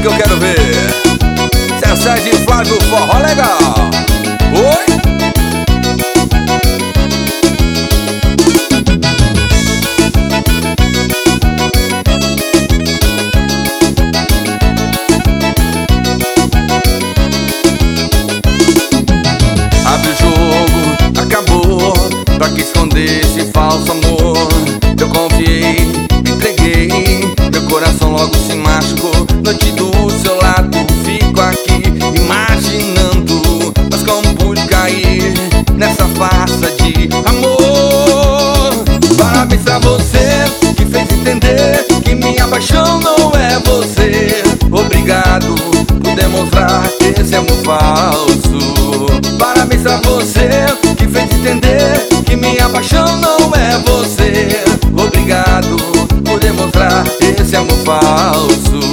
que eu quero ver. Cessé de Flávio, forró legal. Oi? Abre o jogo, acabou. Pra que esconder esse falso amor? Eu confiei, me entreguei. Meu coração logo se machucou. Noite do seu lado, fico aqui imaginando. Mas como pude cair nessa farsa de amor? Parabéns pra você que fez entender que minha paixão não é você. Obrigado por demonstrar esse amor falso. Parabéns pra você que fez entender que minha paixão não é você. Obrigado por demonstrar esse amor falso.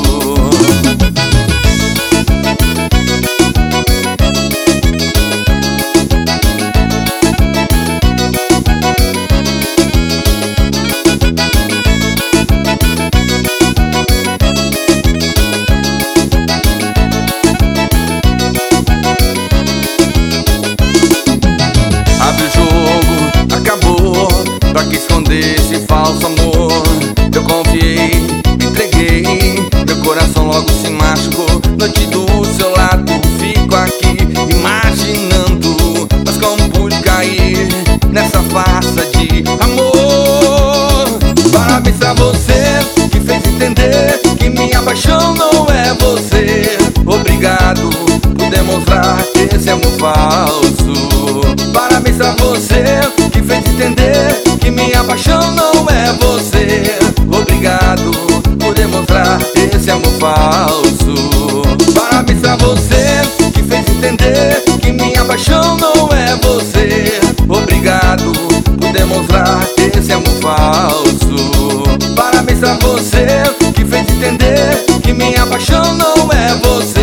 Abre o jogo, acabou. Pra que esconder esse falso amor? Eu confiei, me entreguei. Meu coração logo se machucou. Noite do seu lado, fico aqui imaginando. Mas como pude cair nessa farsa de amor? Parabéns pra você que fez entender que minha paixão não é você. Obrigado por demonstrar esse amor falso. Parabéns pra você que fez entender que minha paixão não é você. Obrigado por demonstrar esse amor falso. Parabéns pra você que fez entender que minha paixão não é você. Obrigado por demonstrar esse amor falso. Parabéns pra você que fez entender que minha paixão não é você.